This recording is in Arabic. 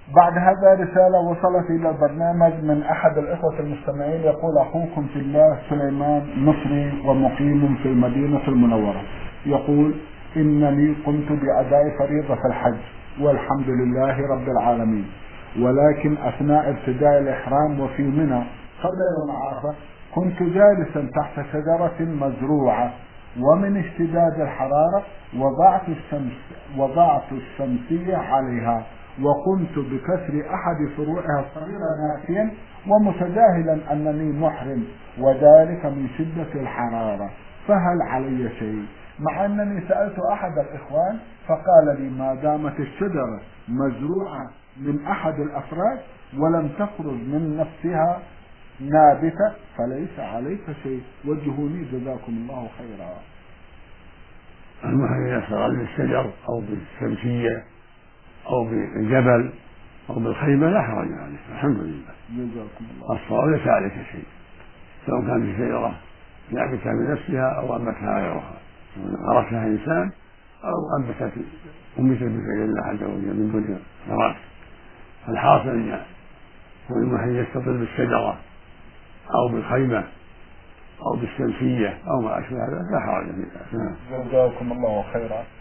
بعد هذا رسالة وصلت إلى البرنامج من أحد الإخوة المستمعين، يقول: أخوكم في الله سليمان مصري ومقيم في المدينة المنورة. يقول: إنني قمت بأداء فريضة الحج والحمد لله رب العالمين، ولكن أثناء ابتداء الإحرام وفي منى قبل يوم عرفة كنت جالسا تحت شجرة مزروعة، ومن اشتداد الحرارة وضعت الشمسية عليها، وقمت بكسر أحد فروعها الصغيرة ناسيا ومتجاهلا أنني محرم، وذلك من شدة الحرارة، فهل علي شيء؟ مع أنني سألت أحد الإخوان فقال لي: ما دامت الشجرة مزروعة من أحد الأفراد ولم تخرج من نفسها نابتة فليس عليك شيء. وجهوني جزاكم الله خيرا. المحرم إذا اشتغل بالشجر أو بالشمسية أو بالجبل أو بالخيمة لا حرج عليه، الحمد لله. جزاكم الله. الصواب ليس عليك شيء، سواء كانت الشجرة نابتة بنفسها أو أنبتها غيرها، غرسها إنسان أو أنبتت بفعل الله عز وجل من دون غرس. الحاصل أن المحرم يستظل بالشجرة أو بالخيمة أو بالشمسية أو ما أشبه ذلك لا حرج فيه. جزاكم الله خيرا.